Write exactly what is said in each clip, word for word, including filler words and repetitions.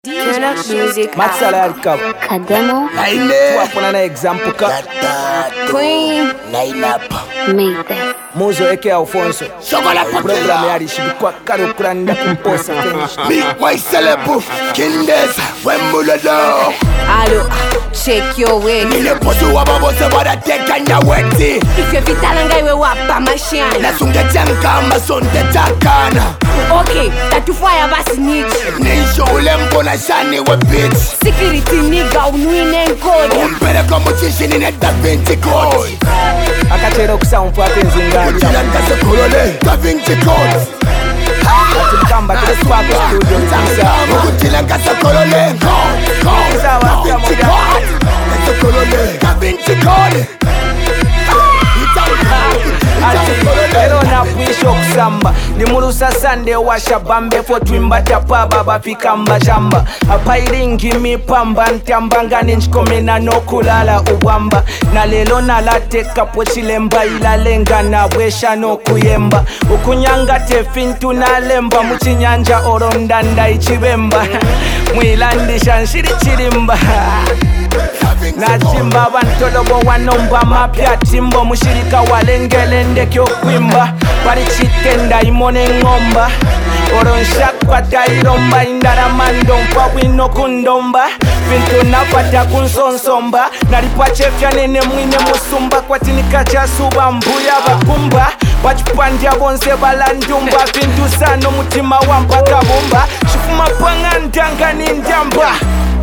Turn up music. Matsalar cover. Kademo. Tuwapona na example ka. Queen. Line up. Made that. Muzo eke Alfonso. Chocolat Program yari shibikwa karo kuranda kumposa finish. Big white celebu. Kindes. Wembulado. Allo, check your way. Nile posu wababose wadateka na weti. If you fit alanga iwe wapa mashana. Nasunge tenka masonte takana. Okay, tatufaya basi nichi. Nisho ule mbona shani we bitch. Security nigga unwine nkodi. Umpere komu chishi nine Da Vinci Code. Akachero kusaumpu apenzi ngari. Uchilanga se kolole Da Vinci Code. Atimkamba to the spot studio. Uchilanga se kolole Da Vinci Code. Se kolole Da Vinci Code. Lero na kwisho kusamba Ni murusa sande wa shabambe Fo twimba tapaba bafika mbachamba Hapa iringi mipamba Ntambanga ninchikomena no kulala ubwamba Na lelo na lateka pochilemba Ilalenga na wesha no kuyemba Ukunyanga tefintu na lemba Muchinyanja orondanda ichibemba Mwilandisha nshiri chirimba na timba bantolobo wanomba mapya timbo mushirika walengelende kyo kwimba bali chitenda imone ngomba oronsha tairomba indaramando mpa wino kundomba bintu napata kunsonsomba nalipachefya nene mwine musumba kwatinika chasuba mbuya bakumba bachipandya bonse balandumba bintu sano mutima wampaka bumba shifuma panga ndanga nindyamba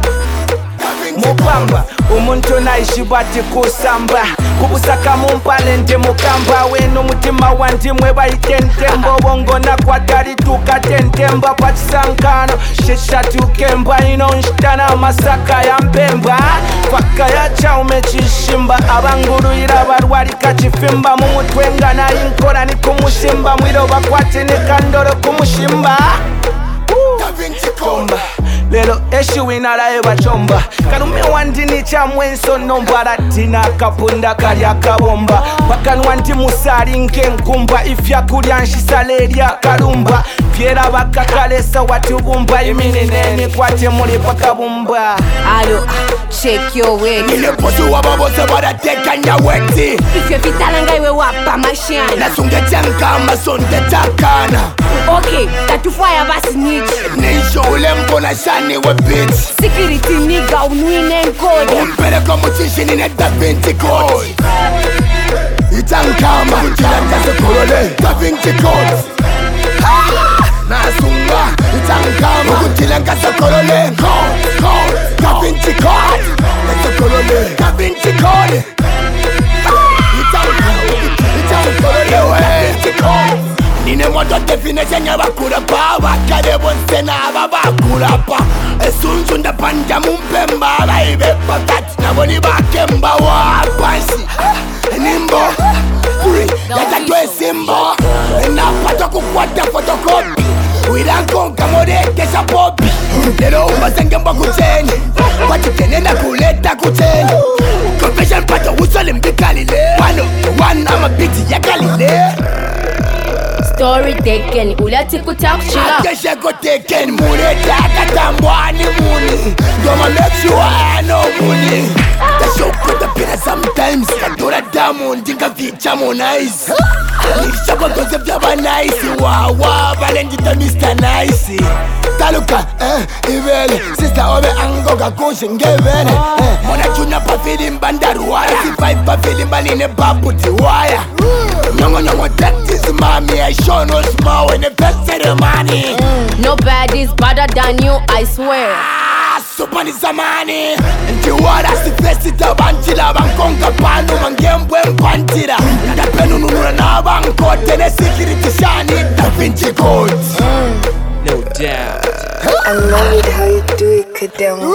Mupamba, umuntu naishibati kusamba Kubusaka mumpalente mukamba Weno mutima wandimwe baitentembo Bongona kwa tari tukatentemba Pachisankano, shisha tukemba Ino nshtana masaka ya mpemba Kwaka ya chaume chishimba Abanguru irabarwari kachifimba Mumutwenga na inkora ni kumushimba Mwiro bakwati ni kandoro kumushimba Da Vinci Code. Lelo eshu inara eba chomba Karume wandini cha mwenso nombara Tina kapunda karya kabomba Bakanwa ndi musari nke nkumba Ifya kurya nshisalerya karumba Fiera bakakalesa watubumba Imini neni kwate muri pakabumba Allo, check your way. Nile posu wababose wadateka na weti. If you fit alanga iwe wapa mashana. Nasunge tenka masonte takana. Okay, tatufaya basi nichi. Nisho ule mbona shani we bitch. Security nigga unwine nkodi. Umpere komu chishi nine Da Vinci Code. Itankama uchilanga se kolole Da Vinci Code. Nasunga itankama uchilanga se kolole Da Vinci Code. Se kolole Da Vinci Code. Itankama itankama Da Vinci Code. Nine moto definition ya bakura pa Bakare bonse na aba bakura pa Esunzu nda panja mumpemba Baibe patati na boni bakemba wa pansi Nimbo Kuri yata tue simbo Na pato kukwata fotokopi Wiranko kamore kesha popi Lero umbasenge mba kucheni Pati kenenda kuleta kucheni Confession pato usole mbikalile Wano one ama biti ya kalile Story taken, ulati kutakushila. Keshe ko taken, mune taka tambwani muni Doma make sure I know muni The show could have been sometimes Kadura damu ndinga ficha mo nice Nishaba concept yaba nice Wawa balendita Mister Nice Taluka, eh, ibele Sister obe angoga kunshin ngevene eh, Mona juna pa feeling bandaruwaya Si five pa feeling baline babu tiwaya Nyongo nyongo that is mommy I show no small when the best ceremony Nobody's better than you, I swear. Ah, super ni zamani Nti wada si fesi tabantila Bankonga panu mangembwe mpantila Nda penu nunura na banko Tene security shani Da Vinci Code. No doubt I love it how you do it, Kademo.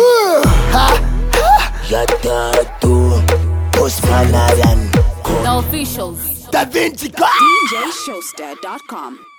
Yatatu Postmanadan The officials. Da Vinci Code. D J Showster dot com